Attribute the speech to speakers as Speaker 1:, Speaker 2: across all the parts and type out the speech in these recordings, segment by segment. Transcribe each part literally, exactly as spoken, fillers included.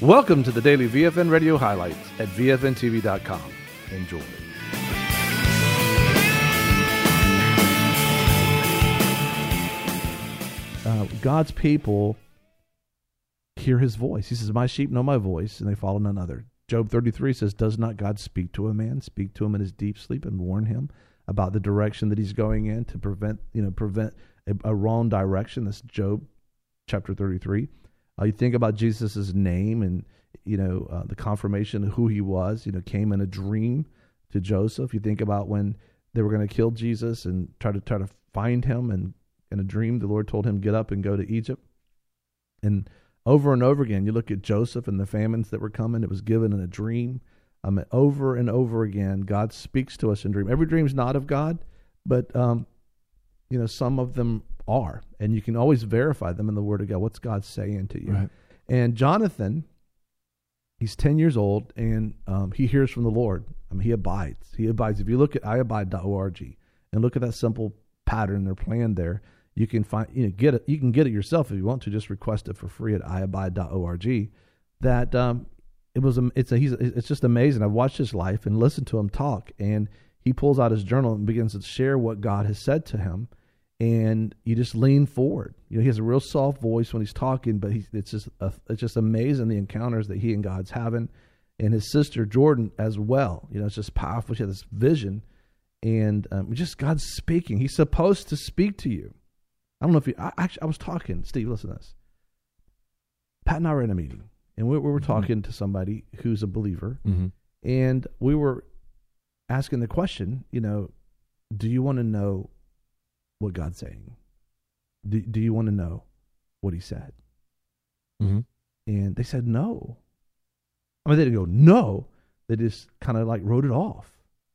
Speaker 1: Welcome to the daily V F N Radio highlights at V F N T V dot com. Enjoy. Uh, God's people hear his voice. He says, my sheep know my voice, and they follow none other. Job thirty-three says, does not God speak to a man, speak to him in his deep sleep, and warn him about the direction that he's going in to prevent, you know, prevent a, a wrong direction? That's Job chapter thirty-three. Uh, you think about Jesus' name and, you know, uh, the confirmation of who he was, you know, came in a dream to Joseph. You think about when they were going to kill Jesus and try to try to find him, and in a dream, the Lord told him, get up and go to Egypt. And over and over again, you look at Joseph and the famines that were coming. It was given in a dream. Um, over and over again, God speaks to us in dream. Every dream's not of God, but, um, you know, some of them are, and you can always verify them in the Word of God. What's God saying to you?
Speaker 2: Right.
Speaker 1: And Jonathan, he's ten years old, and um, he hears from the Lord. I mean, he abides. He abides. If you look at i abide dot org and look at that simple pattern they're planned there, you can find, you know, get it. You can get it yourself if you want to. Just request it for free at i abide dot org. That um, it was. A, it's a. He's. It's just amazing. I've watched his life and listened to him talk, and he pulls out his journal and begins to share what God has said to him. And you just lean forward. You know, he has a real soft voice when he's talking, but he, it's just a, it's just amazing the encounters that he and God's having, and his sister Jordan as well. You know, it's just powerful. She has this vision, and um, just God's speaking. He's supposed to speak to you. I don't know if you. I, actually, I was talking. Steve, listen to this. Pat and I were in a meeting, and we, we were talking mm-hmm. to somebody who's a believer, mm-hmm. and we were asking the question. You know, do you want to know what God's saying? Do, do you want to know what he said?
Speaker 2: Mm-hmm.
Speaker 1: And they said no. I mean, they didn't go no. They just kind of like wrote it off.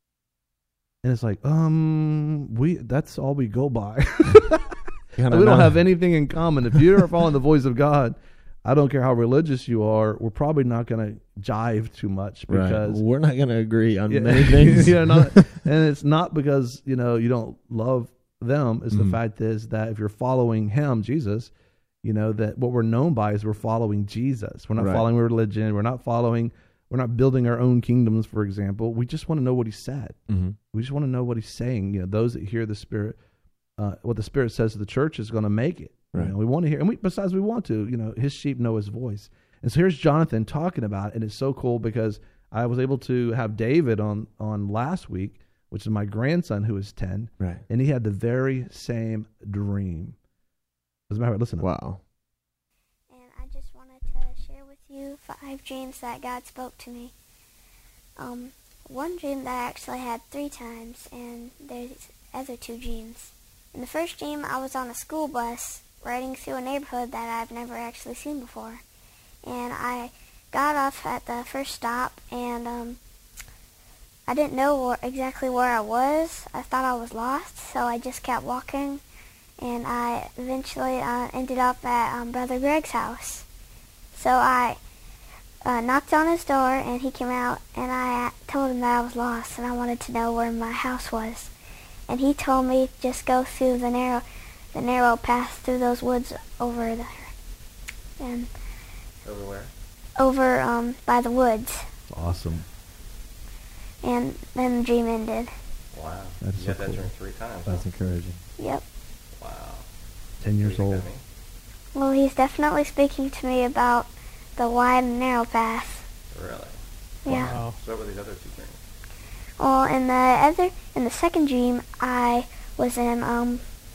Speaker 1: And it's like, um, we that's all we go by. we don't know. have anything in common. If you're following the voice of God, I don't care how religious you are, we're probably not going to jive too much, because
Speaker 2: right. we're not going to agree on
Speaker 1: yeah,
Speaker 2: many things.
Speaker 1: you know, not, and it's not because, you know, you don't love them. Is mm-hmm. the fact is that if you're following him, Jesus, you know, that what we're known by is we're following Jesus. We're not right. following religion. We're not following, we're not building our own kingdoms, for example. We just want to know what he said. Mm-hmm. We just want to know what he's saying. You know, those that hear the Spirit, uh, what the Spirit says to the church is going to make it. Right. You know, we want to hear, and we, besides we want to, you know, his sheep know his voice. And so here's Jonathan talking about it, and it's so cool because I was able to have David on, on last week, which is my grandson who is ten,
Speaker 2: right?
Speaker 1: And he had the very same dream. As a matter of fact, listen.
Speaker 2: Wow.
Speaker 3: And I just wanted to share with you five dreams that God spoke to me. Um, one dream that I actually had three times, and there's other two dreams. In the first dream, I was on a school bus riding through a neighborhood that I've never actually seen before. And I got off at the first stop, and um, I didn't know where, exactly where I was. I thought I was lost, so I just kept walking, and I eventually uh, ended up at um, Brother Greg's house. So I uh, knocked on his door, and he came out, and I told him that I was lost, and I wanted to know where my house was. And he told me just go through the narrow, the narrow path through those woods over there, and
Speaker 2: over where?
Speaker 3: Over um, by the woods.
Speaker 1: Awesome.
Speaker 3: And then the dream ended.
Speaker 4: Wow.
Speaker 1: That's
Speaker 4: you
Speaker 1: so
Speaker 4: had that
Speaker 1: cool.
Speaker 4: dream three times.
Speaker 2: That's
Speaker 4: huh?
Speaker 2: encouraging.
Speaker 3: Yep.
Speaker 4: Wow.
Speaker 1: Ten years
Speaker 4: What do you
Speaker 1: old.
Speaker 4: think
Speaker 3: Well, he's definitely speaking to me about the wide and narrow path.
Speaker 4: that means? Really?
Speaker 3: Yeah.
Speaker 1: Wow.
Speaker 4: So what were these other two dreams?
Speaker 3: Well, in the other, in the second dream, I was in um,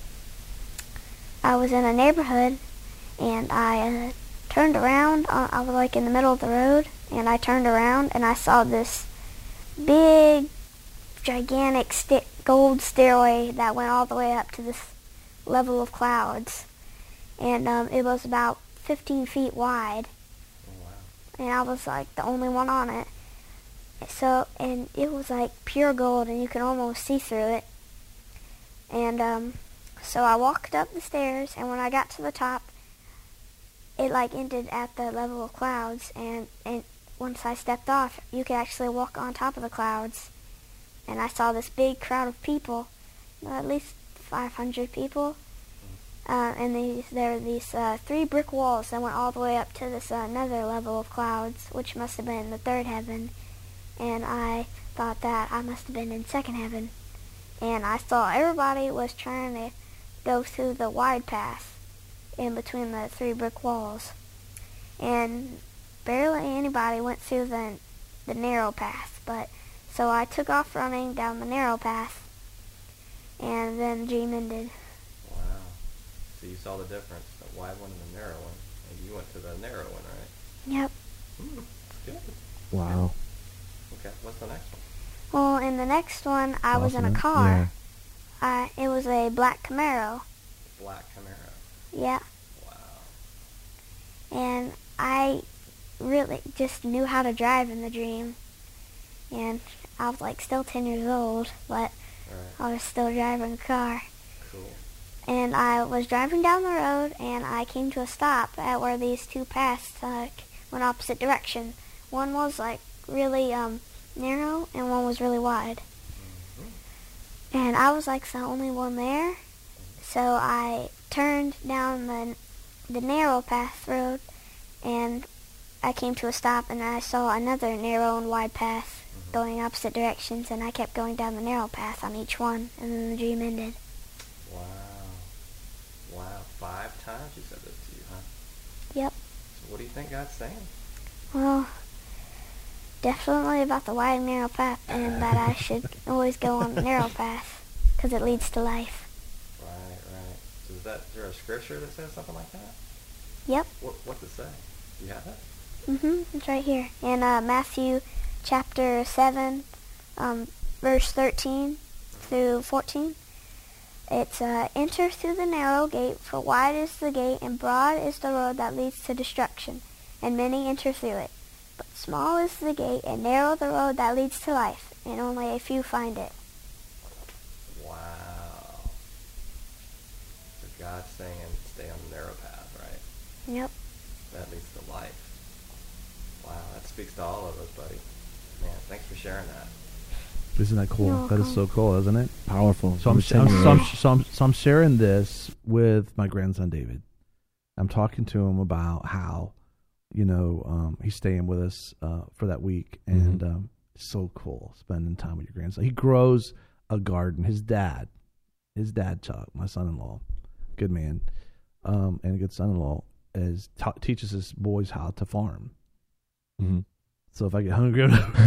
Speaker 3: I was in a neighborhood, and I uh, turned around. Uh, I was like in the middle of the road, and I turned around, and I saw this big, gigantic sta- gold stairway that went all the way up to this level of clouds, and um, it was about fifteen feet wide.
Speaker 4: Oh, wow.
Speaker 3: And I was like the only one on it. So, and it was like pure gold, and you could almost see through it. And um, so I walked up the stairs, and when I got to the top, it like ended at the level of clouds. And, and once I stepped off, you could actually walk on top of the clouds. And I saw this big crowd of people, at least five hundred people. uh, and these, there were these uh, three brick walls that went all the way up to this uh, another level of clouds, which must have been the third heaven. And I thought that I must have been in second heaven. And I saw everybody was trying to go through the wide path in between the three brick walls. And barely anybody went through the, the narrow path. But so I took off running down the narrow path, and then the dream ended.
Speaker 4: Wow. So you saw the difference, the wide one and the narrow one. And you went to the narrow one, right?
Speaker 3: Yep.
Speaker 4: Hmm. Good.
Speaker 2: Wow.
Speaker 4: Okay, what's the next one?
Speaker 3: Well, in the next one, I was in a
Speaker 2: Awesome.
Speaker 3: car.
Speaker 2: Yeah.
Speaker 3: I, it was a black Camaro.
Speaker 4: Black Camaro.
Speaker 3: Yeah.
Speaker 4: Wow.
Speaker 3: And I really just knew how to drive in the dream. And I was like still ten years old, but
Speaker 4: Right.
Speaker 3: I was still driving a car.
Speaker 4: Cool.
Speaker 3: And I was driving down the road, and I came to a stop at where these two paths uh, went opposite direction. One was like really um, narrow, and one was really wide.
Speaker 4: Mm-hmm.
Speaker 3: And I was like the only one there, so I turned down the the narrow path road, and I came to a stop, and I saw another narrow and wide path
Speaker 4: Mm-hmm.
Speaker 3: going opposite directions, and I kept going down the narrow path on each one, and then the dream ended.
Speaker 4: Wow. Wow. Five times you said this to you, huh?
Speaker 3: Yep.
Speaker 4: So what do you think God's saying?
Speaker 3: Well, definitely about the wide and narrow path, and that I should always go on the narrow path, because it leads to life.
Speaker 4: Right, right. So is that is there a scripture that says something like that?
Speaker 3: Yep.
Speaker 4: What what's it say? Do you have that?
Speaker 3: Mm-hmm. It's right here. In uh, Matthew chapter seven, um, verse thirteen through fourteen. It's, uh, enter through the narrow gate, for wide is the gate, and broad is the road that leads to destruction, and many enter through it. But small is the gate, and narrow the road that leads to life, and only a few find it.
Speaker 4: Wow. So God's saying stay on the narrow path, right?
Speaker 3: Yep.
Speaker 4: That leads to life. Wow, that speaks to all of us, buddy. Man, thanks for sharing that.
Speaker 1: Isn't that cool?
Speaker 3: You're
Speaker 1: That is so
Speaker 3: welcome.
Speaker 1: cool, isn't it?
Speaker 2: Powerful.
Speaker 1: So I'm,
Speaker 2: From a
Speaker 1: I'm, so, I'm,
Speaker 2: ten-year-old.
Speaker 1: so, I'm, so, I'm, so I'm sharing this with my grandson David. I'm talking to him about how, you know, um, he's staying with us uh, for that week, and
Speaker 2: Mhm.
Speaker 1: um, it's so cool spending time with your grandson. He grows a garden. His dad, his dad Chuck, my son-in-law, good man, um, and a good son-in-law, is ta- teaches his boys how to farm.
Speaker 2: Mhm.
Speaker 1: So if I get hungry,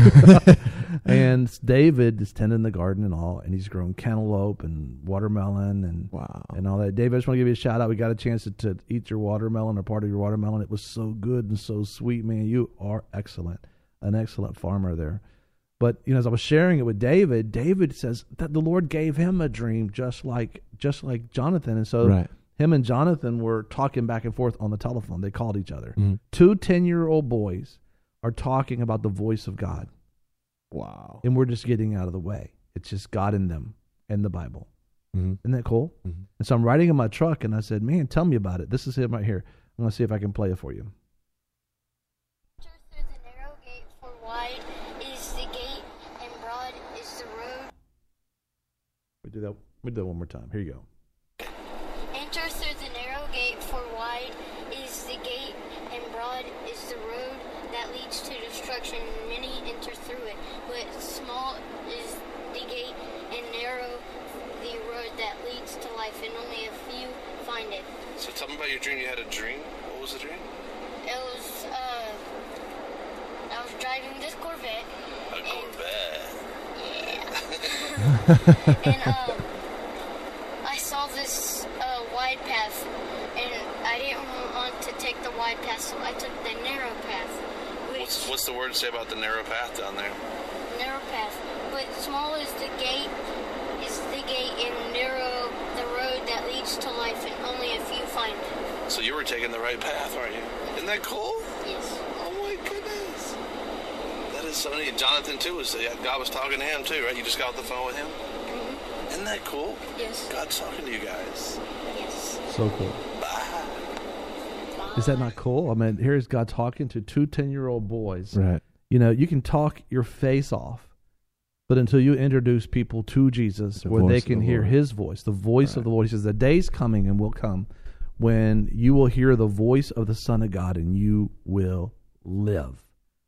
Speaker 1: and David is tending the garden and all, and he's grown cantaloupe and watermelon and
Speaker 2: Wow.
Speaker 1: and all that. David, I just want to give you a shout out. We got a chance to, to eat your watermelon or part of your watermelon. It was so good and so sweet, man. You are excellent, an excellent farmer there. But you know, as I was sharing it with David, David says that the Lord gave him a dream, just like just like Jonathan, and so
Speaker 2: Right.
Speaker 1: him and Jonathan were talking back and forth on the telephone. They called each other.
Speaker 2: Mhm.
Speaker 1: Two ten-year-old boys are talking about the voice of God,
Speaker 2: Wow.
Speaker 1: and we're just getting out of the way. It's just God in them and the Bible.
Speaker 2: Mhm.
Speaker 1: Isn't that cool?
Speaker 2: Mhm.
Speaker 1: And so I'm riding in my truck, and I said, man, tell me about it. This is him right here. I'm going to see if I can play it for you.
Speaker 5: Enter through the narrow gate, for wide is the gate, and broad is the road.
Speaker 1: We do that. We do that one more time. Here you go.
Speaker 5: Enter through the narrow gate, for wide is the gate, and broad is the road that leads to destruction, and many enter through it. But small is the gate, and narrow the road that leads to life, and only a few find it.
Speaker 6: So tell me about your dream. You had a dream? What was the dream?
Speaker 5: It was, uh, I was driving this Corvette.
Speaker 6: A
Speaker 5: and-
Speaker 6: Corvette.
Speaker 5: Yeah. and, um, I saw this, uh, wide path, and I didn't want to take the wide path, so I took the narrow path, which,
Speaker 6: What's, what's the word say about the narrow path down there?
Speaker 5: narrow path, but small is the gate, is the gate, and narrow the road that leads to life, and only a few find it.
Speaker 6: So you were taking the right path, aren't you? Isn't that cool?
Speaker 5: Yes.
Speaker 6: Oh my goodness. That is so neat. Jonathan too was, God was talking to him too, right? You just got off the phone with him?
Speaker 5: Mm-hmm.
Speaker 6: Isn't that cool?
Speaker 5: Yes.
Speaker 6: God's talking to you guys.
Speaker 5: Yes.
Speaker 1: So cool.
Speaker 6: Bye.
Speaker 1: Is that not cool? I mean, here's God talking to two ten-year-old boys.
Speaker 2: Right.
Speaker 1: You know, you can talk your face off, But until you introduce people to Jesus,
Speaker 2: The
Speaker 1: where they
Speaker 2: voice of
Speaker 1: can
Speaker 2: the
Speaker 1: hear
Speaker 2: Lord.
Speaker 1: his voice, the voice of
Speaker 2: Right.
Speaker 1: the Lord. He says, the day's coming and will come when you will hear the voice of the Son of God and you will live.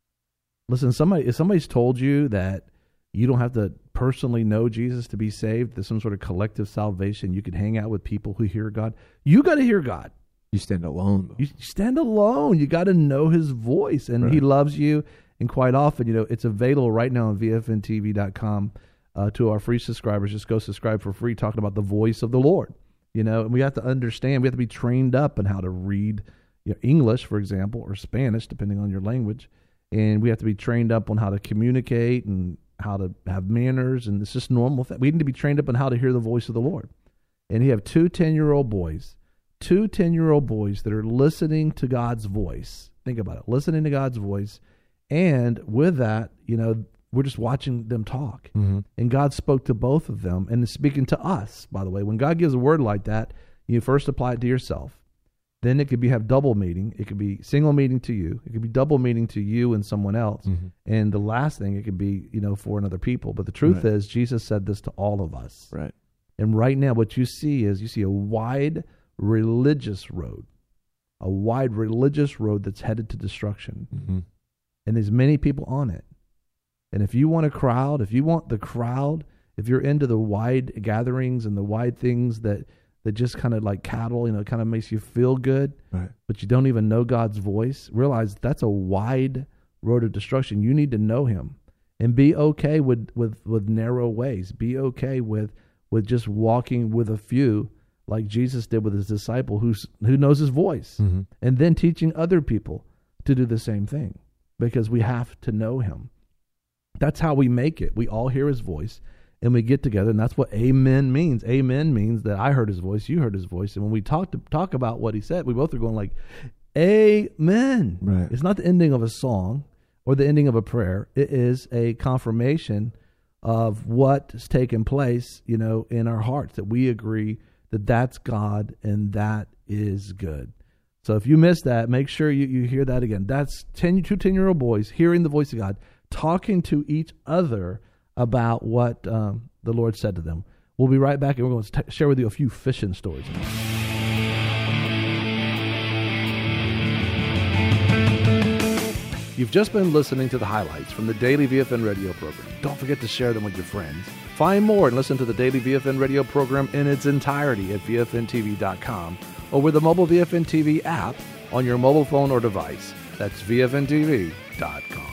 Speaker 1: Listen, somebody if somebody's told you that you don't have to personally know Jesus to be saved, there's some sort of collective salvation, you can hang out with people who hear God, you got to hear God.
Speaker 2: You stand alone, though.
Speaker 1: You stand alone. You got to know his voice, and
Speaker 2: Right.
Speaker 1: he loves you. And quite often, you know, it's available right now on V F N T V dot com uh, to our free subscribers. Just go subscribe for free, talking about the voice of the Lord. You know, and we have to understand, we have to be trained up in how to read, you know, English, for example, or Spanish, depending on your language. And we have to be trained up on how to communicate and how to have manners. And it's just normal. Th- we need to be trained up on how to hear the voice of the Lord. And you have two ten-year-old boys, two ten-year-old boys that are listening to God's voice. Think about it, listening to God's voice. And with that, you know, we're just watching them talk.
Speaker 2: Mm-hmm.
Speaker 1: And God spoke to both of them and is speaking to us, by the way. When God gives a word like that, you first apply it to yourself. Then it could be have double meaning. It could be single meaning to you. It could be double meaning to you and someone else.
Speaker 2: Mm-hmm.
Speaker 1: And the last thing, it could be, you know, for another people. But the truth
Speaker 2: Right.
Speaker 1: is, Jesus said this to all of us.
Speaker 2: Right.
Speaker 1: And right now, what you see is you see a wide religious road, a wide religious road that's headed to destruction.
Speaker 2: Mm-hmm.
Speaker 1: And there's many people on it. And if you want a crowd, if you want the crowd, if you're into the wide gatherings and the wide things that, that just kind of like cattle, you know, kind of makes you feel good,
Speaker 2: Right.
Speaker 1: but you don't even know God's voice, realize that's a wide road of destruction. You need to know him and be okay with, with, with narrow ways. Be okay with, with just walking with a few like Jesus did with his disciple who's, who knows his voice,
Speaker 2: Mm-hmm.
Speaker 1: and then teaching other people to do the same thing because we have to know him. That's how we make it. We all hear his voice and we get together, and that's what amen means. Amen means that I heard his voice, you heard his voice, and when we talk to talk about what he said, we both are going like, amen.
Speaker 2: Right.
Speaker 1: It's not the ending of a song or the ending of a prayer. It is a confirmation of what's taken place, you know, in our hearts, that we agree that that's God and that is good. So if you missed that, make sure you, you hear that again. That's ten, two ten-year-old boys hearing the voice of God, talking to each other about what um, the Lord said to them. We'll be right back, and we're going to t- share with you a few fishing stories. You've just been listening to the highlights from the Daily V F N radio program. Don't forget to share them with your friends. Find more and listen to the Daily V F N radio program in its entirety at V F N T V dot com or with the mobile V F N T V app on your mobile phone or device. That's V F N T V dot com.